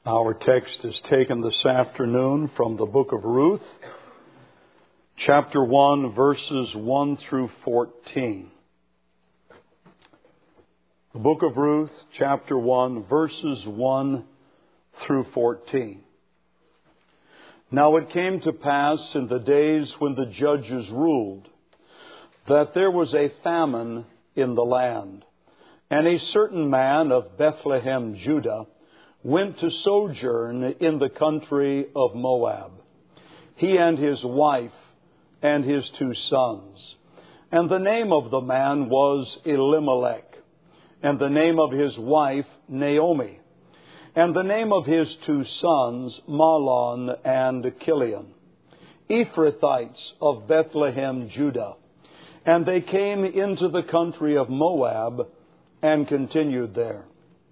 Our text is taken this afternoon from the book of Ruth, chapter 1, verses 1 through 14. The book of Ruth, chapter 1, verses 1 through 14. Now it came to pass in the days when the judges ruled, that there was a famine in the land, and a certain man of Bethlehem, Judah, went to sojourn in the country of Moab, he and his wife and his 2 sons. And the name of the man was Elimelech, and the name of his wife Naomi, and the name of his 2 sons Mahlon and Chilion, Ephrathites of Bethlehem, Judah. And they came into the country of Moab and continued there.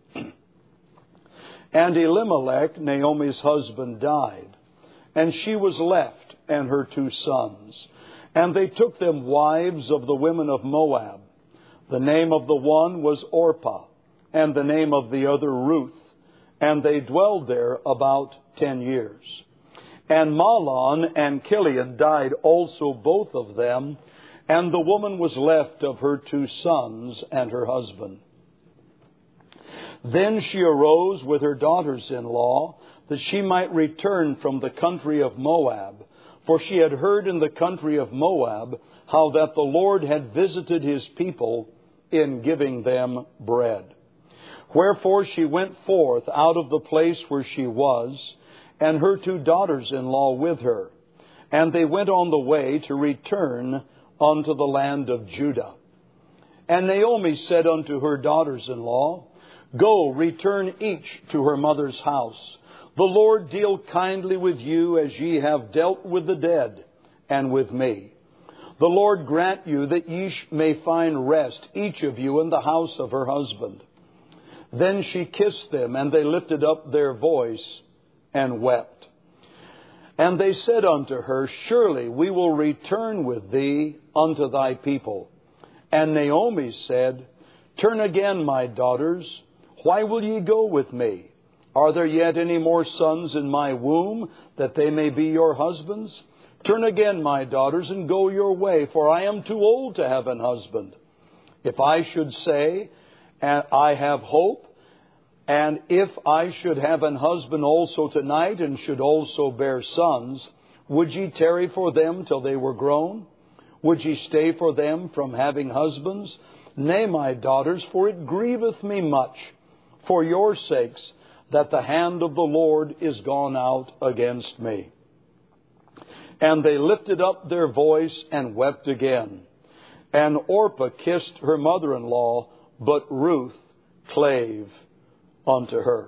And Elimelech, Naomi's husband, died, and she was left and her 2 sons. And they took them wives of the women of Moab. The name of the one was Orpah, and the name of the other Ruth. And they dwelled there about 10 years. And Mahlon and Chilion died also, both of them, and the woman was left of her 2 sons and her husband. Then she arose with her daughters-in-law, that she might return from the country of Moab. For she had heard in the country of Moab how that the Lord had visited his people in giving them bread. Wherefore she went forth out of the place where she was, and her 2 daughters-in-law with her. And they went on the way to return unto the land of Judah. And Naomi said unto her daughters-in-law, Go, return each to her mother's house. The Lord deal kindly with you as ye have dealt with the dead and with me. The Lord grant you that ye may find rest, each of you in the house of her husband. Then she kissed them, and they lifted up their voice and wept. And they said unto her, Surely we will return with thee unto thy people. And Naomi said, Turn again, my daughters. Why will ye go with me? Are there yet any more sons in my womb, that they may be your husbands? Turn again, my daughters, and go your way, for I am too old to have an husband. If I should say, I have hope, and if I should have an husband also tonight, and should also bear sons, would ye tarry for them till they were grown? Would ye stay for them from having husbands? Nay, my daughters, for it grieveth me much, for your sakes, that the hand of the Lord is gone out against me. And they lifted up their voice and wept again. And Orpah kissed her mother-in-law, but Ruth clave unto her.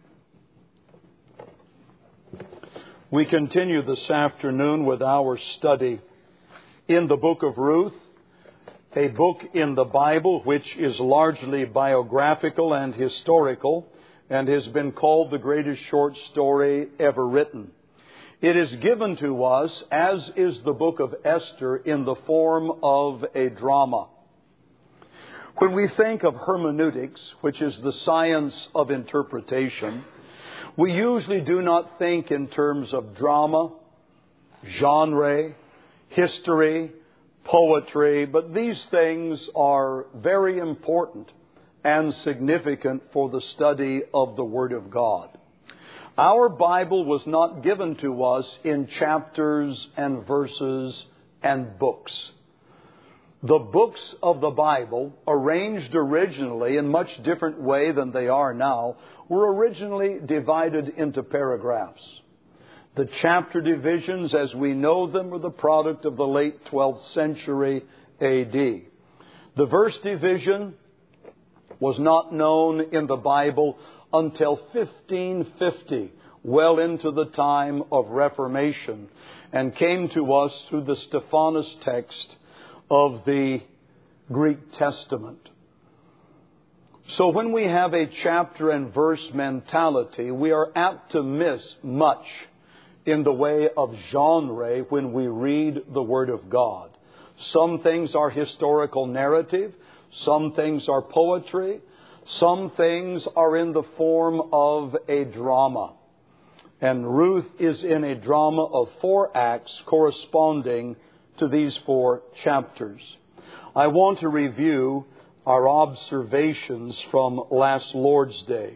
We continue this afternoon with our study in the book of Ruth, a book in the Bible which is largely biographical and historical, and has been called the greatest short story ever written. It is given to us, as is the book of Esther, in the form of a drama. When we think of hermeneutics, which is the science of interpretation, we usually do not think in terms of drama, genre, history, poetry, but these things are very important and significant for the study of the Word of God. Our Bible was not given to us in chapters and verses and books. The books of the Bible, arranged originally in much different way than they are now, were originally divided into paragraphs. The chapter divisions, as we know them, were the product of the late 12th century A.D. The verse division was not known in the Bible until 1550, well into the time of Reformation, and came to us through the Stephanus text of the Greek Testament. So when we have a chapter and verse mentality, we are apt to miss much in the way of genre when we read the Word of God. Some things are historical narrative. Some things are poetry. Some things are in the form of a drama. And Ruth is in a drama of 4 acts corresponding to these 4 chapters. I want to review our observations from last Lord's Day.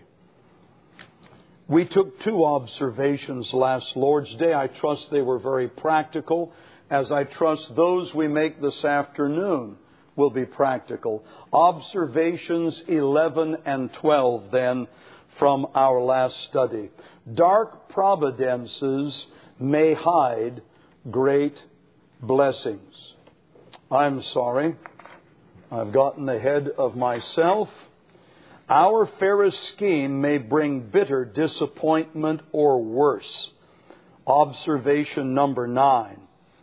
We took 2 observations last Lord's Day. I trust they were very practical, as I trust those we make this afternoon will be practical. Observations 11 and 12 then from our last study. Dark providences may hide great blessings. I'm sorry, I've gotten ahead of myself. Our fairest scheme may bring bitter disappointment or worse. Observation number 9.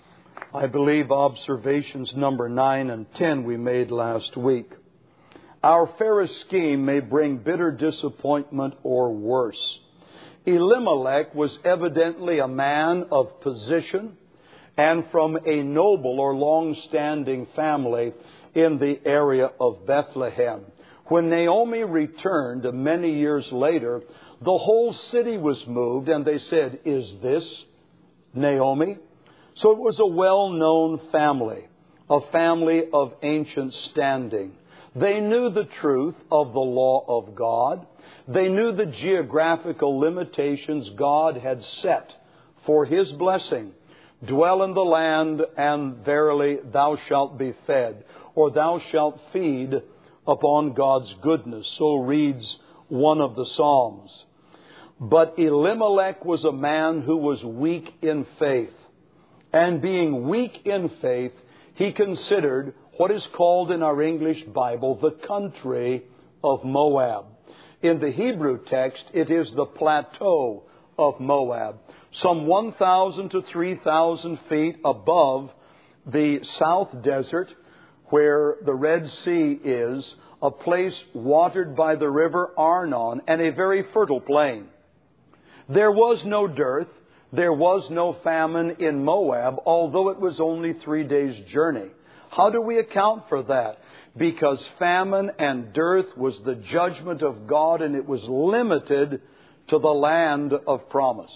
I believe observations number 9 and 10 we made last week. Our fairest scheme may bring bitter disappointment or worse. Elimelech was evidently a man of position and from a noble or long-standing family in the area of Bethlehem. When Naomi returned many years later, the whole city was moved, and they said, "Is this Naomi?" So it was a well-known family, a family of ancient standing. They knew the truth of the law of God. They knew the geographical limitations God had set for His blessing. Dwell in the land, and verily thou shalt be fed, or thou shalt feed upon God's goodness. So reads one of the Psalms. But Elimelech was a man who was weak in faith. And being weak in faith, he considered what is called in our English Bible the country of Moab. In the Hebrew text, it is the plateau of Moab, some 1,000 to 3,000 feet above the South Desert, where the Red Sea is, a place watered by the river Arnon, and a very fertile plain. There was no dearth. There was no famine in Moab, although it was only 3 days' journey. How do we account for that? Because famine and dearth was the judgment of God, and it was limited to the land of promise.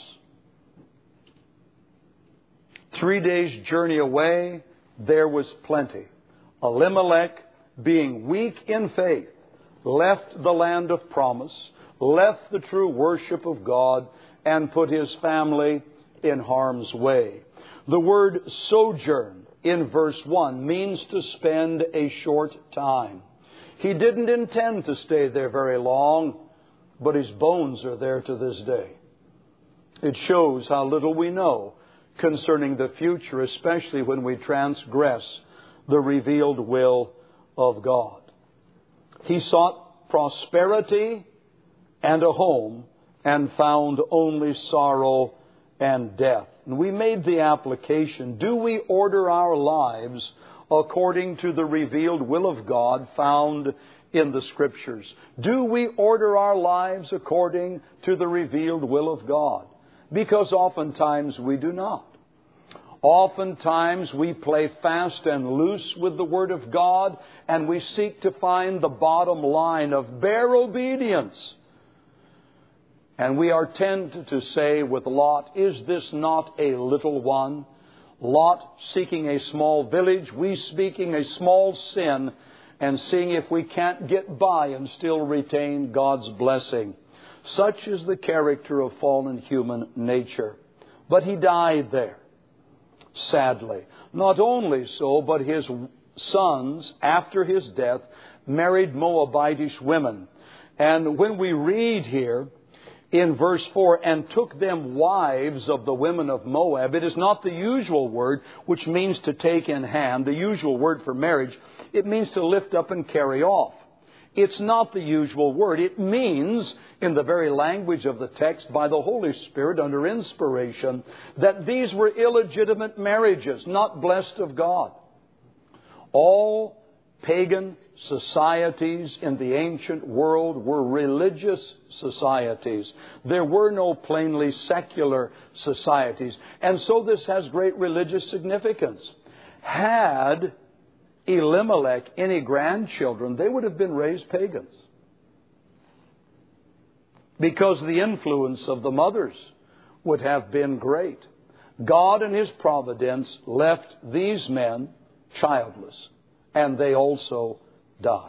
3 days' journey away, there was plenty. Elimelech, being weak in faith, left the land of promise, left the true worship of God, and put his family in harm's way. The word sojourn in verse 1 means to spend a short time. He didn't intend to stay there very long, but his bones are there to this day. It shows how little we know concerning the future, especially when we transgress the revealed will of God. He sought prosperity and a home, and found only sorrow and death. And we made the application, do we order our lives according to the revealed will of God found in the Scriptures? Do we order our lives according to the revealed will of God? Because oftentimes we do not. Oftentimes we play fast and loose with the Word of God, and we seek to find the bottom line of bare obedience. And we are tempted to say with Lot, is this not a little one? Lot seeking a small village, we speaking a small sin, and seeing if we can't get by and still retain God's blessing. Such is the character of fallen human nature. But he died there, sadly. Not only so, but his sons, after his death, married Moabitish women. And when we read here, in verse 4, and took them wives of the women of Moab. It is not the usual word, which means to take in hand, the usual word for marriage. It means to lift up and carry off. It's not the usual word. It means, in the very language of the text, by the Holy Spirit under inspiration, that these were illegitimate marriages, not blessed of God. All pagan societies in the ancient world were religious societies. There were no plainly secular societies. And so this has great religious significance. Had Elimelech any grandchildren, they would have been raised pagans. because the influence of the mothers would have been great. God in His providence left these men childless, and they also died.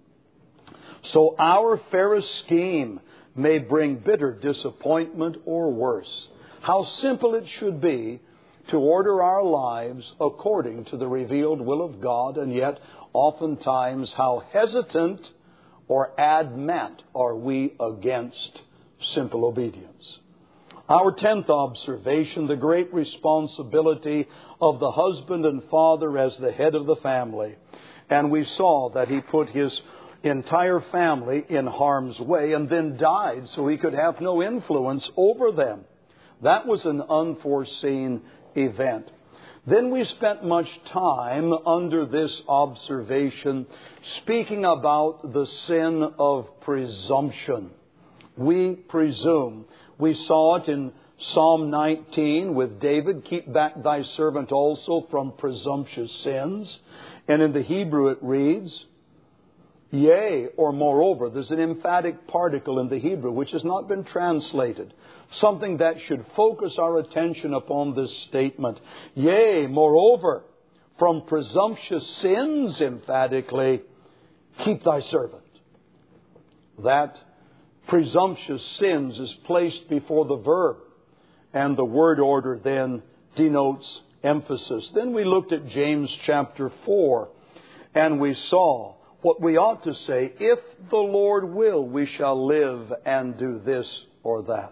So our fairest scheme may bring bitter disappointment or worse. How simple it should be to order our lives according to the revealed will of God, and yet oftentimes how hesitant or adamant are we against simple obedience. Our 10th observation, the great responsibility of the husband and father as the head of the family. And we saw that he put his entire family in harm's way and then died so he could have no influence over them. That was an unforeseen event. Then we spent much time under this observation speaking about the sin of presumption. We presume. We saw it in Psalm 19 with David, keep back thy servant also from presumptuous sins. And in the Hebrew it reads, yea, or moreover. There's an emphatic particle in the Hebrew which has not been translated. Something that should focus our attention upon this statement. Yea, moreover, from presumptuous sins, emphatically, keep thy servant. That presumptuous sins is placed before the verb, and the word order then denotes emphasis. Then we looked at James chapter 4, and we saw what we ought to say, if the Lord will, we shall live and do this or that.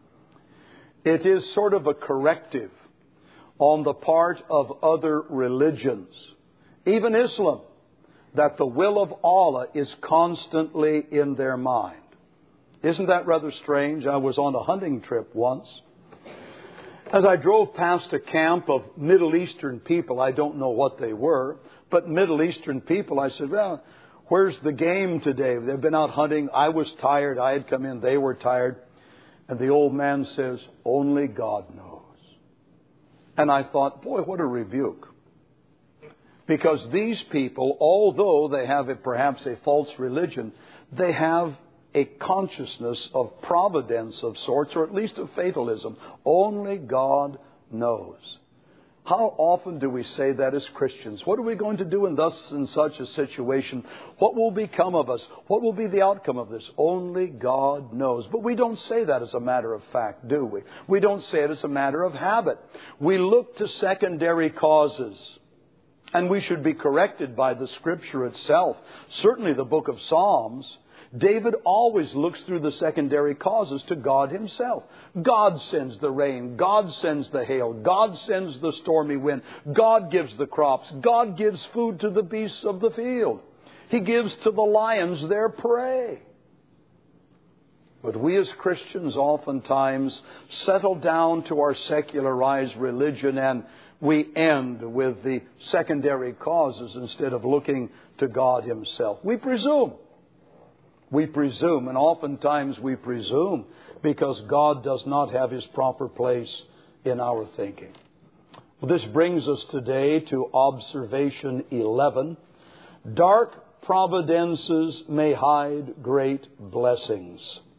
It is sort of a corrective on the part of other religions, even Islam, that the will of Allah is constantly in their mind. Isn't that rather strange? I was on a hunting trip once. As I drove past a camp of Middle Eastern people, I don't know what they were, but Middle Eastern people, I said, well, where's the game today? They've been out hunting. I was tired. I had come in. They were tired. And the old man says, only God knows. And I thought, boy, what a rebuke. Because these people, although they have perhaps a false religion, they have a consciousness of providence of sorts, or at least of fatalism. Only God knows. How often do we say that as Christians? What are we going to do in thus and such a situation? What will become of us? What will be the outcome of this? Only God knows. But we don't say that as a matter of fact, do we? We don't say it as a matter of habit. We look to secondary causes. And we should be corrected by the Scripture itself. Certainly the book of Psalms, David always looks through the secondary causes to God Himself. God sends the rain. God sends the hail. God sends the stormy wind. God gives the crops. God gives food to the beasts of the field. He gives to the lions their prey. But we as Christians oftentimes settle down to our secularized religion, and we end with the secondary causes instead of looking to God Himself. We presume. We presume, and oftentimes we presume because God does not have His proper place in our thinking. Well, this brings us today to observation 11. Dark providences may hide great blessings.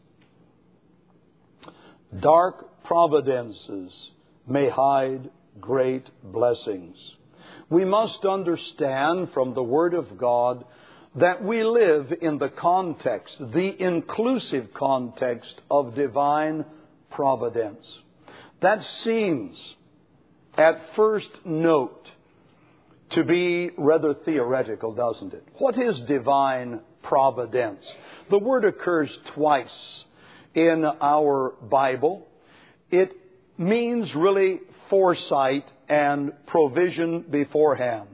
Dark providences may hide great blessings. We must understand from the Word of God that we live in the context, the inclusive context of divine providence. That seems, at first note, to be rather theoretical, doesn't it? What is divine providence? The word occurs twice in our Bible. It means really foresight and provision beforehand.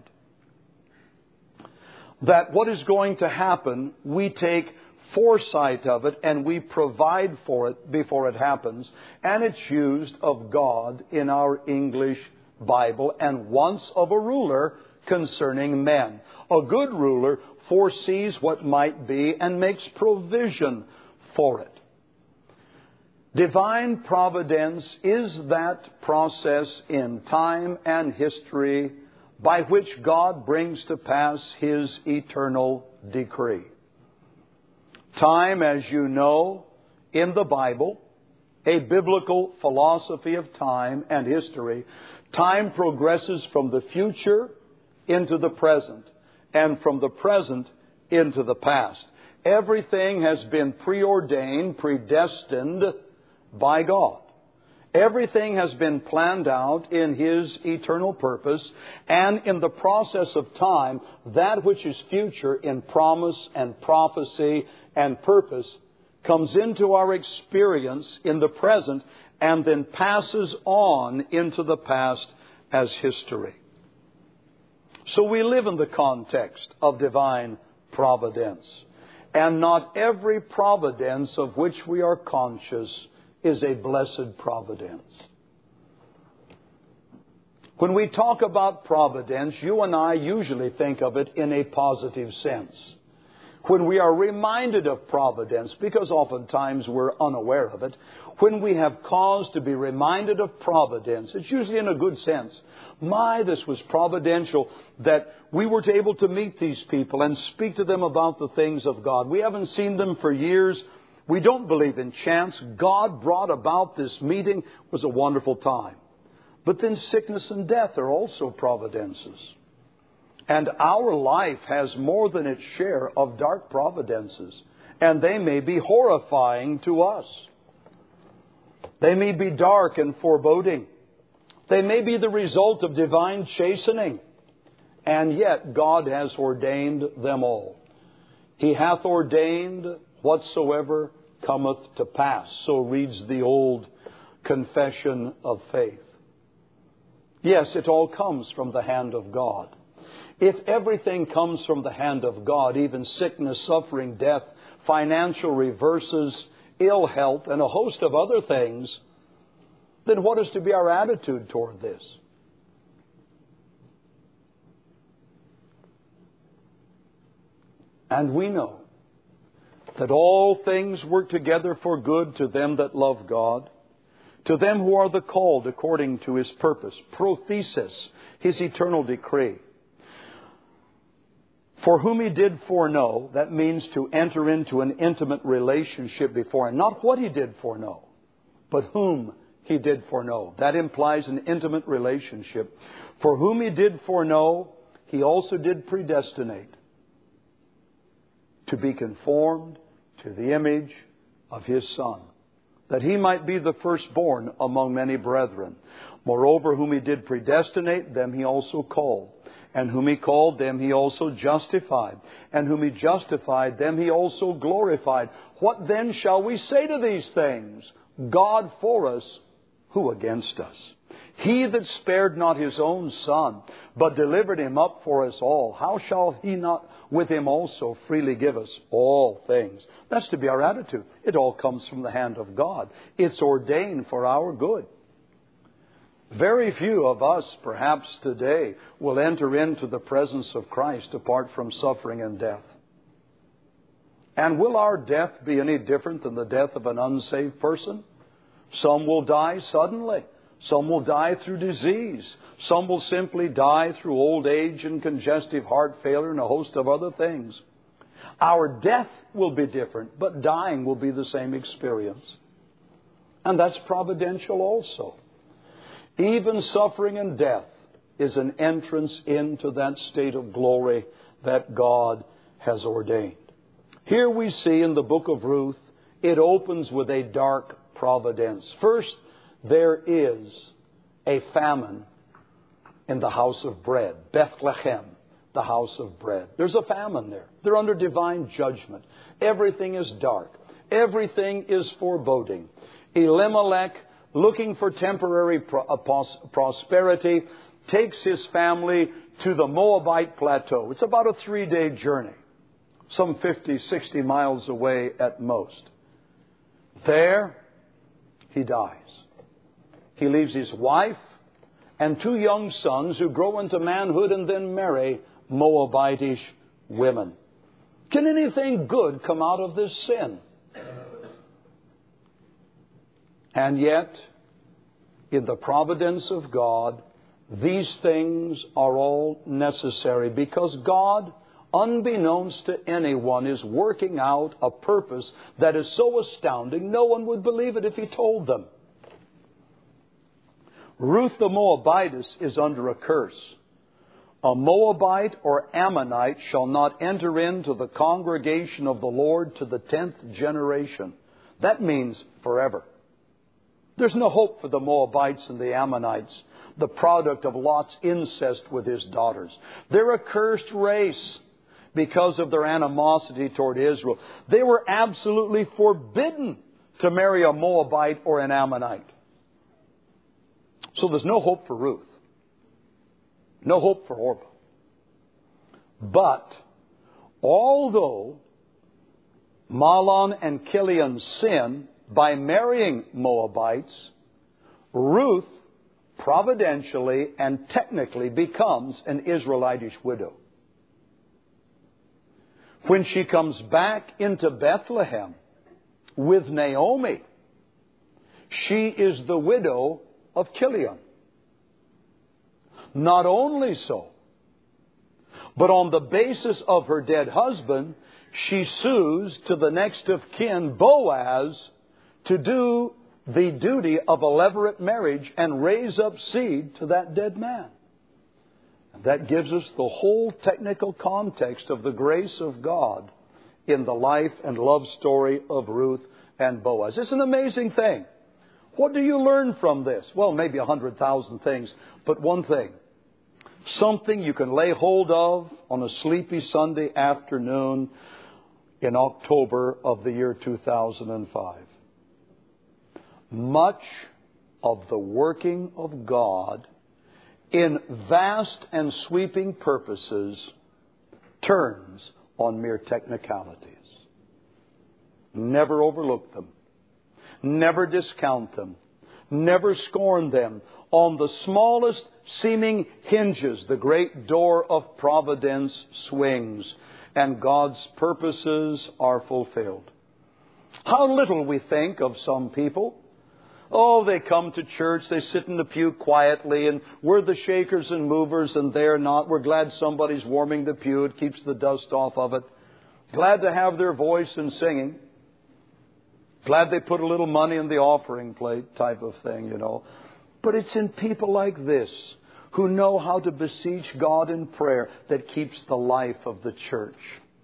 That what is going to happen, we take foresight of it and we provide for it before it happens. And it's used of God in our English Bible and once of a ruler concerning men. A good ruler foresees what might be and makes provision for it. Divine providence is that process in time and history by which God brings to pass His eternal decree. Time, as you know, in the Bible, a biblical philosophy of time and history, time progresses from the future into the present, and from the present into the past. Everything has been preordained, predestined by God. Everything has been planned out in His eternal purpose, and in the process of time, that which is future in promise and prophecy and purpose comes into our experience in the present and then passes on into the past as history. So we live in the context of divine providence. And not every providence of which we are conscious is a blessed providence. When we talk about providence, you and I usually think of it in a positive sense. When we are reminded of providence, because oftentimes we're unaware of it, when we have cause to be reminded of providence, it's usually in a good sense. My, this was providential that we were able to meet these people and speak to them about the things of God. We haven't seen them for years. We don't believe in chance. God brought about this meeting. It was a wonderful time. But then sickness and death are also providences. And our life has more than its share of dark providences. And they may be horrifying to us. They may be dark and foreboding. They may be the result of divine chastening. And yet God has ordained them all. He hath ordained whatsoever cometh to pass. So reads the old confession of faith. Yes, it all comes from the hand of God. If everything comes from the hand of God, even sickness, suffering, death, financial reverses, ill health, and a host of other things, then what is to be our attitude toward this? And we know that all things work together for good to them that love God, to them who are the called according to His purpose, prothesis, His eternal decree. For whom He did foreknow, that means to enter into an intimate relationship before Him. Not what He did foreknow, but whom He did foreknow. That implies an intimate relationship. For whom He did foreknow, He also did predestinate to be conformed to the image of His Son, that He might be the firstborn among many brethren. Moreover, whom He did predestinate, them He also called. And whom He called, them He also justified. And whom He justified, them He also glorified. What then shall we say to these things? God for us, who against us? He that spared not His own Son, but delivered Him up for us all, how shall He not with Him also freely give us all things? That's to be our attitude. It all comes from the hand of God. It's ordained for our good. Very few of us, perhaps today, will enter into the presence of Christ apart from suffering and death. And will our death be any different than the death of an unsaved person? Some will die suddenly. Some will die through disease. Some will simply die through old age and congestive heart failure and a host of other things. Our death will be different, but dying will be the same experience. And that's providential also. Even suffering and death is an entrance into that state of glory that God has ordained. Here we see in the book of Ruth, it opens with a dark providence. First, there is a famine in the house of bread. Bethlehem, the house of bread. There's a famine there. They're under divine judgment. Everything is dark. Everything is foreboding. Elimelech, looking for temporary prosperity, takes his family to the Moabite plateau. It's about a 3-day journey, some 50, 60 miles away at most. There, he dies. He leaves his wife and 2 young sons who grow into manhood and then marry Moabitish women. Can anything good come out of this sin? And yet, in the providence of God, these things are all necessary because God unbeknownst to anyone, is working out a purpose that is so astounding no one would believe it if he told them. Ruth the Moabitess is under a curse. A Moabite or Ammonite shall not enter into the congregation of the Lord to the 10th generation. That means forever. There's no hope for the Moabites and the Ammonites, the product of Lot's incest with his daughters. They're a cursed race because of their animosity toward Israel. They were absolutely forbidden to marry a Moabite or an Ammonite. So there's no hope for Ruth. No hope for Orpah. But although Mahlon and Chilion sin by marrying Moabites, Ruth providentially and technically becomes an Israelitish widow. When she comes back into Bethlehem with Naomi, she is the widow of Chilion. Not only so, but on the basis of her dead husband, she sues to the next of kin, Boaz, to do the duty of a levirate marriage and raise up seed to that dead man. And that gives us the whole technical context of the grace of God in the life and love story of Ruth and Boaz. It's an amazing thing. What do you learn from this? Well, maybe 100,000 things, but one thing. Something you can lay hold of on a sleepy Sunday afternoon in October of the year 2005. Much of the working of God in vast and sweeping purposes turns on mere technicalities. Never overlook them. Never discount them. Never scorn them. On the smallest seeming hinges, the great door of providence swings, and God's purposes are fulfilled. How little we think of some people. Oh, they come to church, they sit in the pew quietly, and we're the shakers and movers, and they're not. We're glad somebody's warming the pew. It keeps the dust off of it. Glad to have their voice in singing. Glad they put a little money in the offering plate type of thing, you know. But it's in people like this who know how to beseech God in prayer that keeps the life of the church.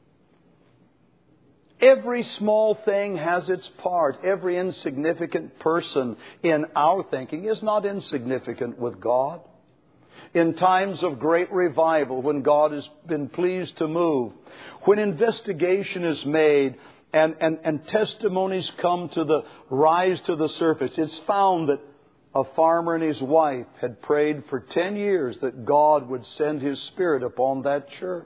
Every small thing has its part. Every insignificant person in our thinking is not insignificant with God. In times of great revival, when God has been pleased to move, when investigation is made and testimonies come to the rise to the surface, it's found that a farmer and his wife had prayed for 10 years that God would send His Spirit upon that church.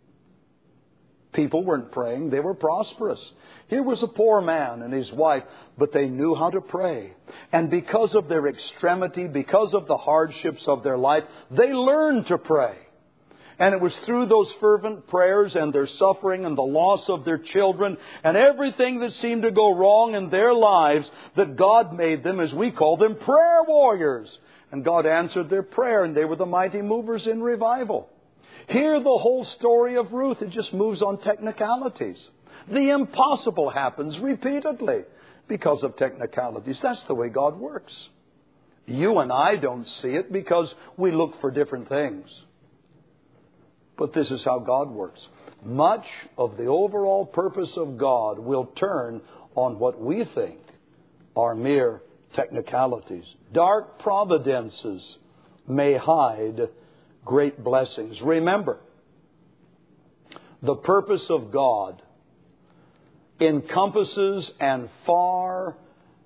People weren't praying. They were prosperous. Here was a poor man and his wife, but they knew how to pray. And because of their extremity, because of the hardships of their life, they learned to pray. And it was through those fervent prayers and their suffering and the loss of their children and everything that seemed to go wrong in their lives that God made them, as we call them, prayer warriors. And God answered their prayer, and they were the mighty movers in revival. Here, the whole story of Ruth, it just moves on technicalities. The impossible happens repeatedly because of technicalities. That's the way God works. You and I don't see it because we look for different things. But this is how God works. Much of the overall purpose of God will turn on what we think are mere technicalities. Dark providences may hide great blessings. Remember, the purpose of God encompasses and far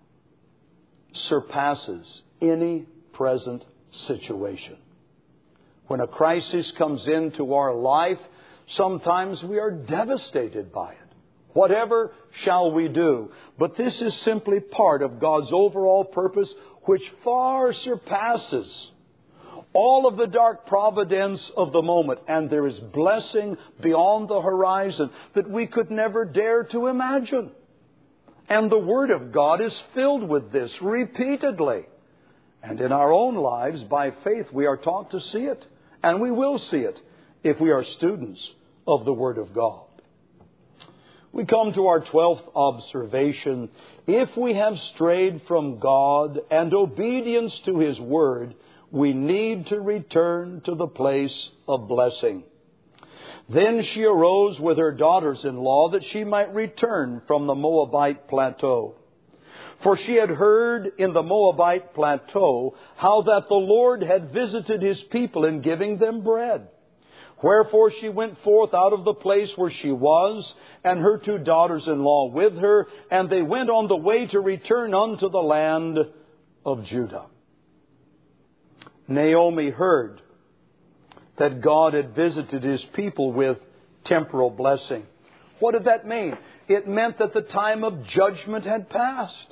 surpasses any present situation. When a crisis comes into our life, sometimes we are devastated by it. Whatever shall we do? But this is simply part of God's overall purpose, which far surpasses all of the dark providence of the moment. And there is blessing beyond the horizon that we could never dare to imagine. And the Word of God is filled with this repeatedly. And in our own lives, by faith, we are taught to see it. And we will see it if we are students of the Word of God. We come to our 12th observation. If we have strayed from God and obedience to His Word, we need to return to the place of blessing. Then she arose with her daughters-in-law that she might return from the Moabite plateau. For she had heard in the Moabite plateau how that the Lord had visited His people in giving them bread. Wherefore she went forth out of the place where she was, and her 2 daughters-in-law with her, and they went on the way to return unto the land of Judah. Naomi heard that God had visited His people with temporal blessing. What did that mean? It meant that the time of judgment had passed.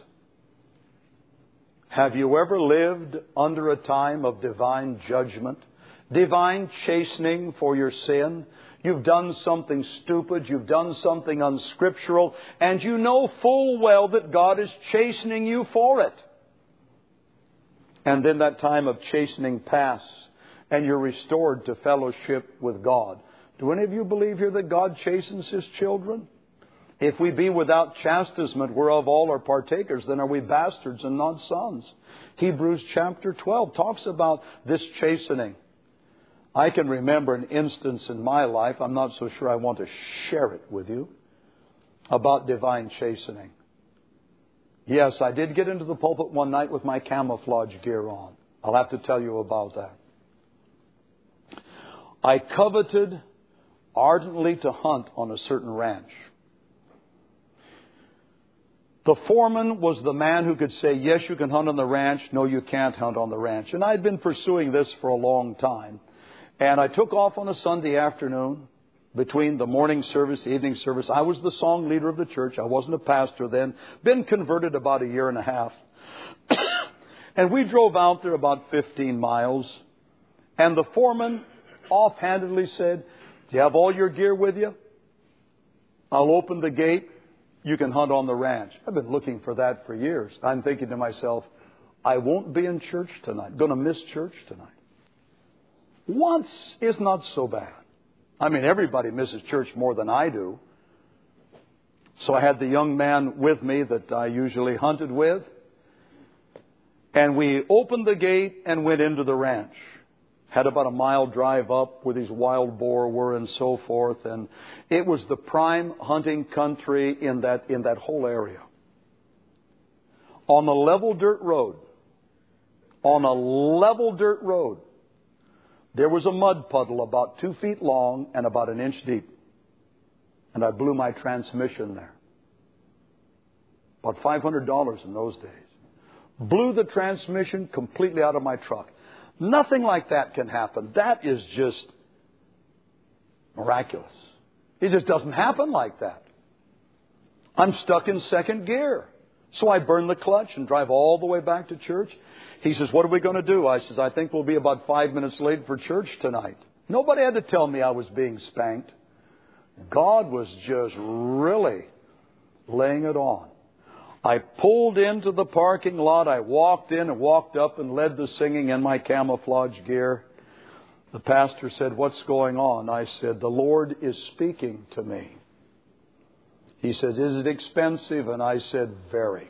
Have you ever lived under a time of divine judgment? Divine chastening for your sin? You've done something stupid, you've done something unscriptural, and you know full well that God is chastening you for it. And then that time of chastening passes, and you're restored to fellowship with God. Do any of you believe here that God chastens His children? If we be without chastisement, whereof all are partakers, then are we bastards and not sons. Hebrews chapter 12 talks about this chastening. I can remember an instance in my life, I'm not so sure I want to share it with you, about divine chastening. Yes, I did get into the pulpit one night with my camouflage gear on. I'll have to tell you about that. I coveted ardently to hunt on a certain ranch. The foreman was the man who could say, yes, you can hunt on the ranch. No, you can't hunt on the ranch. And I'd been pursuing this for a long time. And I took off on a Sunday afternoon between the morning service, the evening service. I was the song leader of the church. I wasn't a pastor then. Been converted about 1.5 years. And we drove out there about 15 miles. And the foreman offhandedly said, do you have all your gear with you? I'll open the gate. You can hunt on the ranch. I've been looking for that for years. I'm thinking to myself, I won't be in church tonight. Going to miss church tonight. Once is not so bad. I mean, everybody misses church more than I do. So I had the young man with me that I usually hunted with. And we opened the gate and went into the ranch. Had about a mile drive up where these wild boar were and so forth. And it was the prime hunting country in that whole area. On a level dirt road, there was a mud puddle about 2 feet long and about 1 inch deep. And I blew my transmission there. About $500 in those days. Blew the transmission completely out of my truck. Nothing like that can happen. That is just miraculous. It just doesn't happen like that. I'm stuck in second gear. So I burn the clutch and drive all the way back to church. He says, what are we going to do? I says, I think we'll be about 5 minutes late for church tonight. Nobody had to tell me I was being spanked. God was just really laying it on. I pulled into the parking lot. I walked in and walked up and led the singing in my camouflage gear. The pastor said, what's going on? I said, the Lord is speaking to me. He says, is it expensive? And I said, very.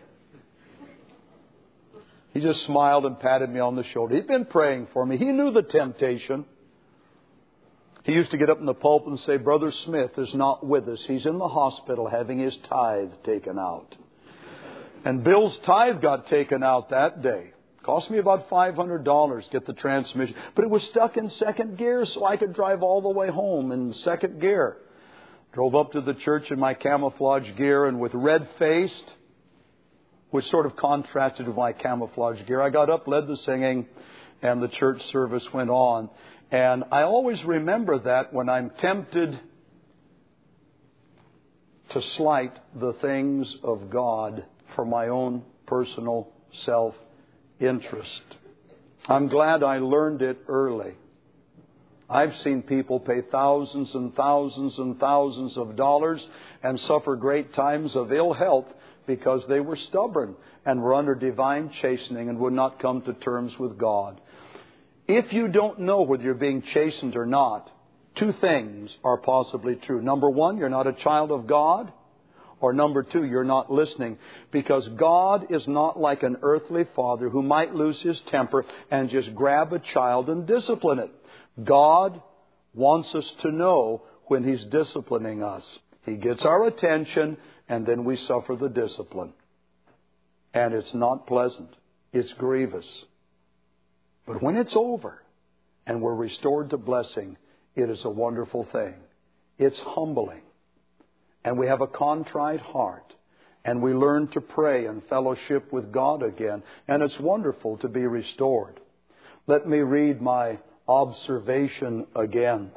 He just smiled and patted me on the shoulder. He'd been praying for me. He knew the temptation. He used to get up in the pulpit and say, Brother Smith is not with us. He's in the hospital having his tithe taken out. And Bill's tithe got taken out that day. Cost me about $500 to get the transmission. But it was stuck in second gear, so I could drive all the way home in second gear. Drove up to the church in my camouflage gear and with red-faced, which sort of contrasted with my camouflage gear. I got up, led the singing, and the church service went on. And I always remember that when I'm tempted to slight the things of God for my own personal self-interest. I'm glad I learned it early. I've seen people pay thousands and thousands and thousands of dollars and suffer great times of ill health because they were stubborn and were under divine chastening and would not come to terms with God. If you don't know whether you're being chastened or not, two things are possibly true. Number one, you're not a child of God. Or number two, you're not listening. Because God is not like an earthly father who might lose his temper and just grab a child and discipline it. God wants us to know when He's disciplining us. He gets our attention and then we suffer the discipline. And it's not pleasant. It's grievous. But when it's over and we're restored to blessing, it is a wonderful thing. It's humbling. And we have a contrite heart. And we learn to pray and fellowship with God again. And it's wonderful to be restored. Let me read my observation again.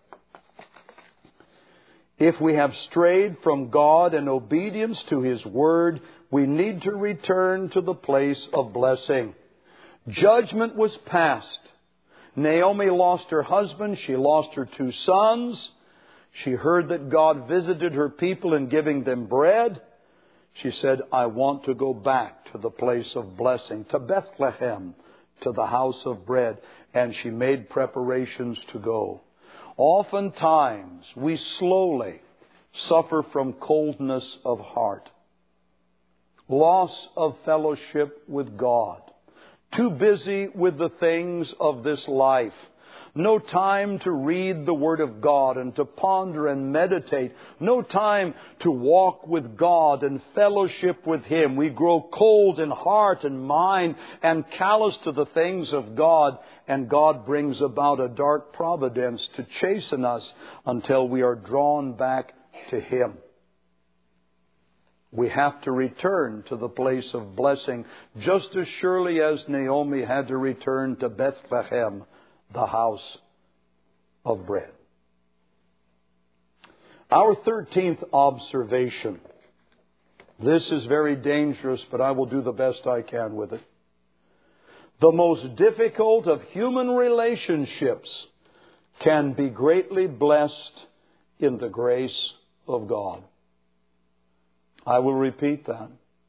If we have strayed from God in obedience to His Word, we need to return to the place of blessing. Judgment was passed. Naomi lost her husband. She lost her 2 sons. She heard that God visited her people in giving them bread. She said, I want to go back to the place of blessing, to Bethlehem, to the house of bread. And she made preparations to go. Oftentimes, we slowly suffer from coldness of heart, loss of fellowship with God, too busy with the things of this life, no time to read the Word of God and to ponder and meditate, no time to walk with God and fellowship with Him. We grow cold in heart and mind and callous to the things of God, and God brings about a dark providence to chasten us until we are drawn back to Him. We have to return to the place of blessing just as surely as Naomi had to return to Bethlehem, the house of bread. Our 13th observation. This is very dangerous, but I will do the best I can with it. The most difficult of human relationships can be greatly blessed in the grace of God. I will repeat that.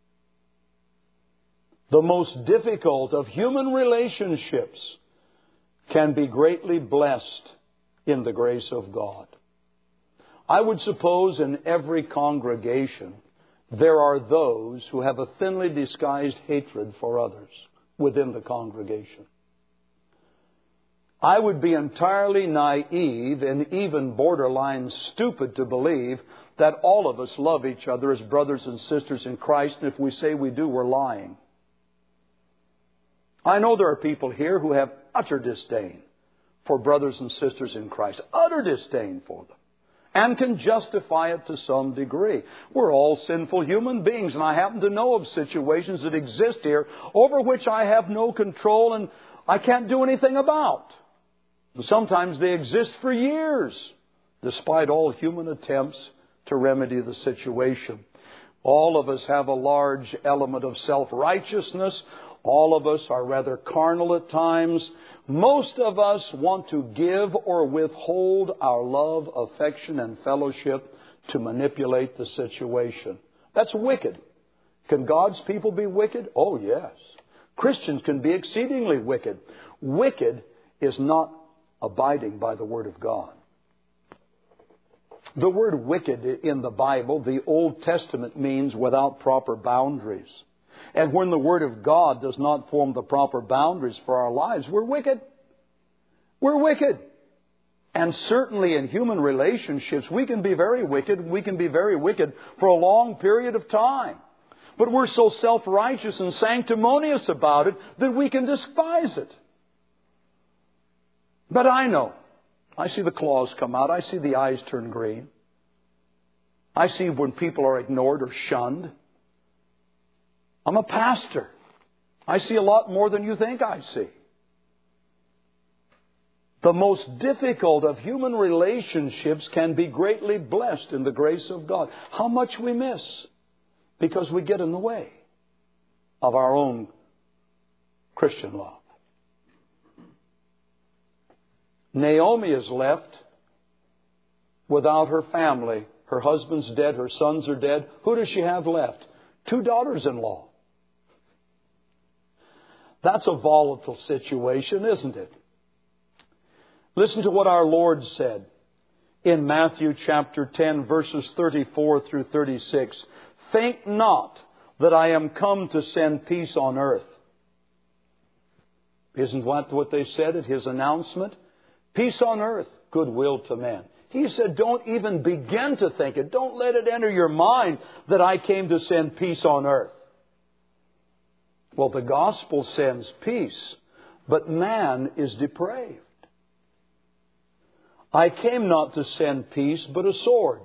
The most difficult of human relationships can be greatly blessed in the grace of God. I would suppose in every congregation there are those who have a thinly disguised hatred for others within the congregation. I would be entirely naive and even borderline stupid to believe that all of us love each other as brothers and sisters in Christ, and if we say we do, we're lying. I know there are people here who have utter disdain for brothers and sisters in Christ, utter disdain for them, and can justify it to some degree. We're all sinful human beings, and I happen to know of situations that exist here over which I have no control and I can't do anything about. Sometimes they exist for years, despite all human attempts to remedy the situation. All of us have a large element of self-righteousness. All of us are rather carnal at times. Most of us want to give or withhold our love, affection, and fellowship to manipulate the situation. That's wicked. Can God's people be wicked? Oh, yes. Christians can be exceedingly wicked. Wicked is not abiding by the Word of God. The word wicked in the Bible, the Old Testament, means without proper boundaries. And when the Word of God does not form the proper boundaries for our lives, we're wicked. We're wicked. And certainly in human relationships, we can be very wicked. We can be very wicked for a long period of time. But we're so self-righteous and sanctimonious about it that we can despise it. But I know. I see the claws come out. I see the eyes turn green. I see when people are ignored or shunned. I'm a pastor. I see a lot more than you think I see. The most difficult of human relationships can be greatly blessed in the grace of God. How much we miss because we get in the way of our own Christian love. Naomi is left without her family. Her husband's dead. Her sons are dead. Who does she have left? 2 daughters-in-law. That's a volatile situation, isn't it? Listen to what our Lord said in Matthew chapter 10, verses 34 through 36. Think not that I am come to send peace on earth. Isn't what they said at His announcement? Peace on earth, goodwill to men. He said, don't even begin to think it. Don't let it enter your mind that I came to send peace on earth. Well, the gospel sends peace, but man is depraved. I came not to send peace, but a sword.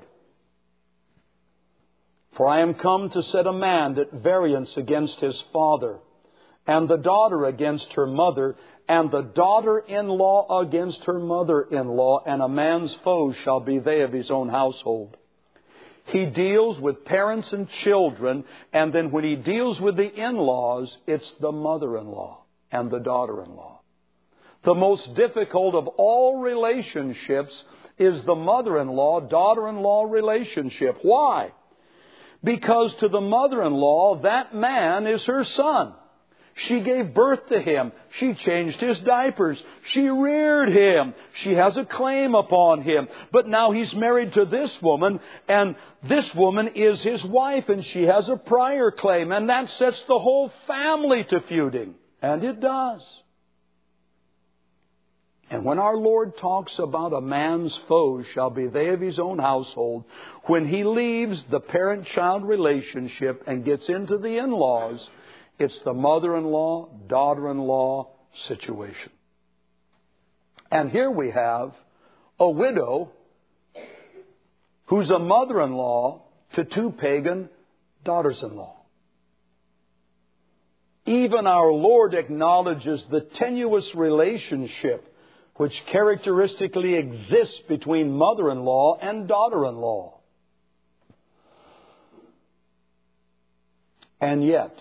For I am come to set a man at variance against his father, and the daughter against her mother, and the daughter-in-law against her mother-in-law, and a man's foes shall be they of his own household. He deals with parents and children, and then when he deals with the in-laws, it's the mother-in-law and the daughter-in-law. The most difficult of all relationships is the mother-in-law, daughter-in-law relationship. Why? Because to the mother-in-law, that man is her son. She gave birth to him. She changed his diapers. She reared him. She has a claim upon him. But now he's married to this woman, and this woman is his wife, and she has a prior claim. And that sets the whole family to feuding. And it does. And when our Lord talks about a man's foes shall be they of his own household, when he leaves the parent-child relationship and gets into the in-laws, it's the mother-in-law, daughter-in-law situation. And here we have a widow who's a mother-in-law to two pagan daughters-in-law. Even our Lord acknowledges the tenuous relationship which characteristically exists between mother-in-law and daughter-in-law. And yet,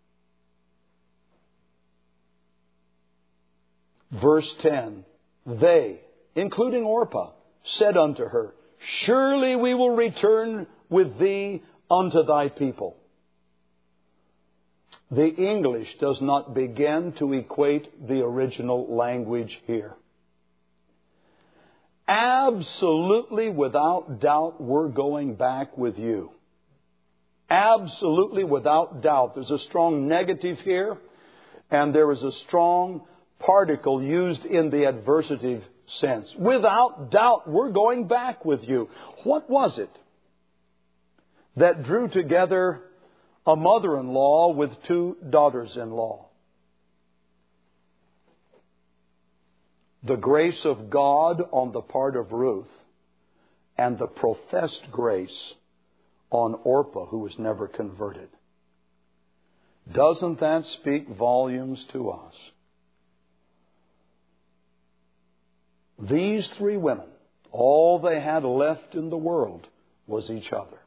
verse 10, they, including Orpah, said unto her, surely we will return with thee unto thy people. The English does not begin to equate the original language here. Absolutely, without doubt, we're going back with you. Absolutely, without doubt. There's a strong negative here, and there is a strong particle used in the adversative sense. Without doubt, we're going back with you. What was it that drew together a mother-in-law with two daughters-in-law? The grace of God on the part of Ruth and the professed grace on Orpah, who was never converted. Doesn't that speak volumes to us? These three women, all they had left in the world was each other.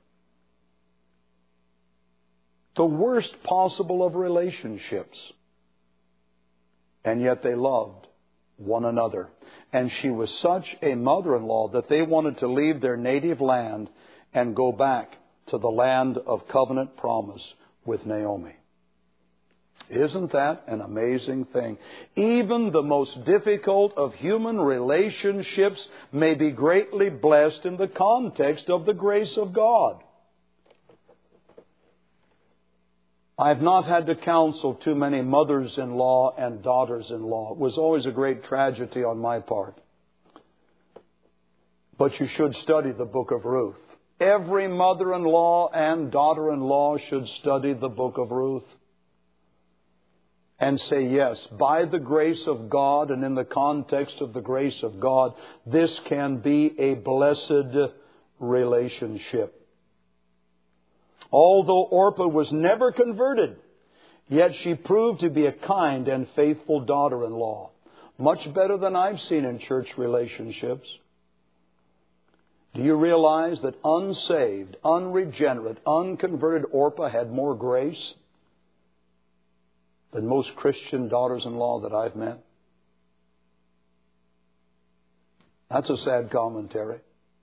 The worst possible of relationships. And yet they loved one another. And she was such a mother-in-law that they wanted to leave their native land and go back to the land of covenant promise with Naomi. Isn't that an amazing thing? Even the most difficult of human relationships may be greatly blessed in the context of the grace of God. I've not had to counsel too many mothers-in-law and daughters-in-law. It was always a great tragedy on my part. But you should study the book of Ruth. Every mother-in-law and daughter-in-law should study the book of Ruth. And say, yes, by the grace of God and in the context of the grace of God, this can be a blessed relationship. Although Orpah was never converted, yet she proved to be a kind and faithful daughter-in-law. Much better than I've seen in church relationships. Do you realize that unsaved, unregenerate, unconverted Orpah had more grace than most Christian daughters-in-law that I've met? That's a sad commentary.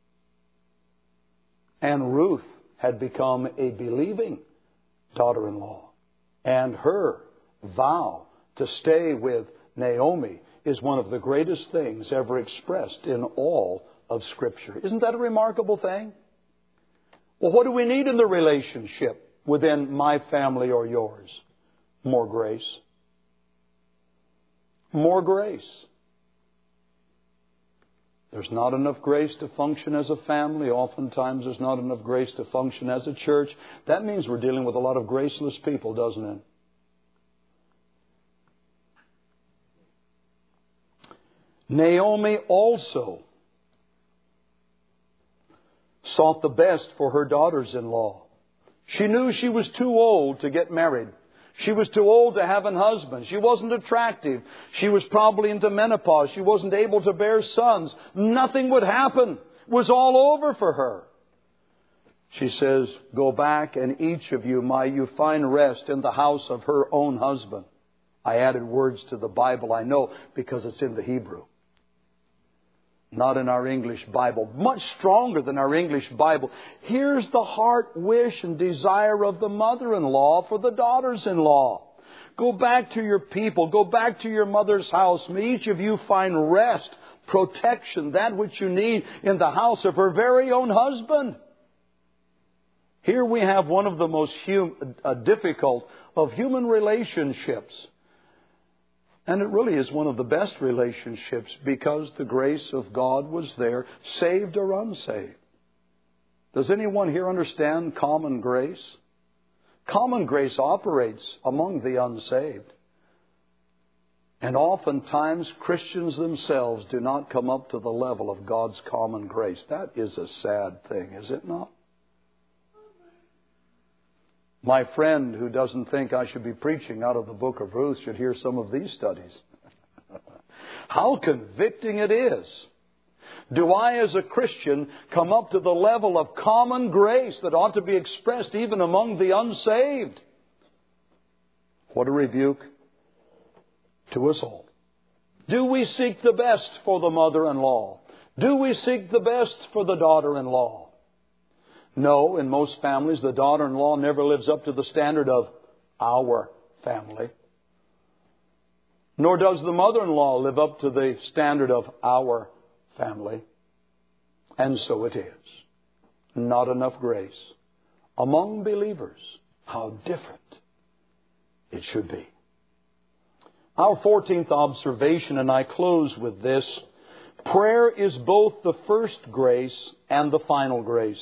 And Ruth had become a believing daughter-in-law. And her vow to stay with Naomi is one of the greatest things ever expressed in all of Scripture. Isn't that a remarkable thing? Well, what do we need in the relationship within my family or yours? More grace. More grace. There's not enough grace to function as a family. Oftentimes there's not enough grace to function as a church. That means we're dealing with a lot of graceless people, doesn't it? Naomi also sought the best for her daughters-in-law. She knew she was too old to get married. She was too old to have a husband. She wasn't attractive. She was probably into menopause. She wasn't able to bear sons. Nothing would happen. It was all over for her. She says, go back and each of you, you find rest in the house of her own husband. I added words to the Bible, I know, because it's in the Hebrew. Not in our English Bible. Much stronger than our English Bible. Here's the heart, wish, and desire of the mother-in-law for the daughters-in-law. Go back to your people. Go back to your mother's house. May each of you find rest, protection, that which you need in the house of her very own husband. Here we have one of the most difficult of human relationships. And it really is one of the best relationships because the grace of God was there, saved or unsaved. Does anyone here understand common grace? Common grace operates among the unsaved. And oftentimes Christians themselves do not come up to the level of God's common grace. That is a sad thing, is it not? My friend who doesn't think I should be preaching out of the book of Ruth should hear some of these studies. How convicting it is. Do I as a Christian come up to the level of common grace that ought to be expressed even among the unsaved? What a rebuke to us all. Do we seek the best for the mother-in-law? Do we seek the best for the daughter-in-law? No, in most families, the daughter-in-law never lives up to the standard of our family. Nor does the mother-in-law live up to the standard of our family. And so it is. Not enough grace. Among believers, how different it should be. Our 14th observation, and I close with this. Prayer is both the first grace and the final grace.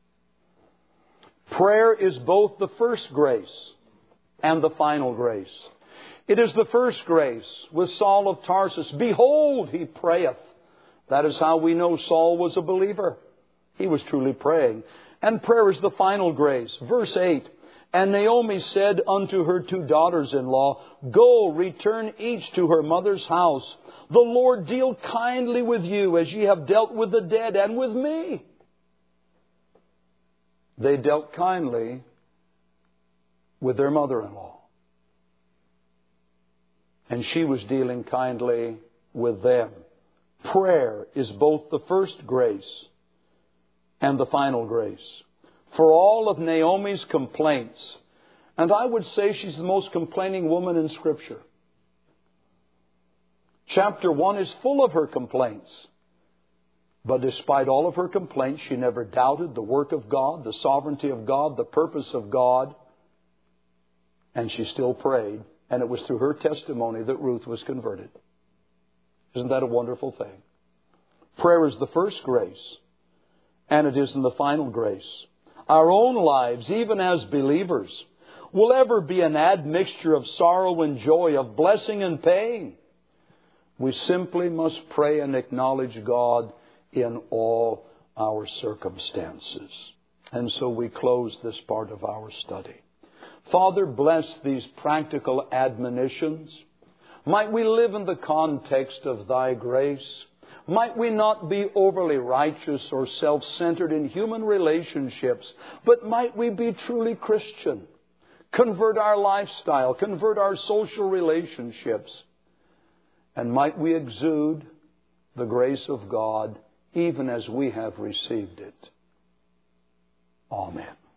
Prayer is both the first grace and the final grace. It is the first grace with Saul of Tarsus. Behold, he prayeth. That is how we know Saul was a believer. He was truly praying. And prayer is the final grace. Verse 8. And Naomi said unto her two daughters-in-law, Go, return each to her mother's house. The Lord deal kindly with you as ye have dealt with the dead and with me. They dealt kindly with their mother-in-law. And she was dealing kindly with them. Prayer is both the first grace and the final grace. For all of Naomi's complaints, and I would say she's the most complaining woman in Scripture. Chapter 1 is full of her complaints. But despite all of her complaints, she never doubted the work of God, the sovereignty of God, the purpose of God. And she still prayed. And it was through her testimony that Ruth was converted. Isn't that a wonderful thing? Prayer is the first grace. And it is in the final grace. Our own lives, even as believers, will ever be an admixture of sorrow and joy, of blessing and pain. We simply must pray and acknowledge God in all our circumstances. And so we close this part of our study. Father, bless these practical admonitions. Might we live in the context of Thy grace. Might we not be overly righteous or self-centered in human relationships, but might we be truly Christian. Convert our lifestyle, convert our social relationships. And might we exude the grace of God even as we have received it. Amen.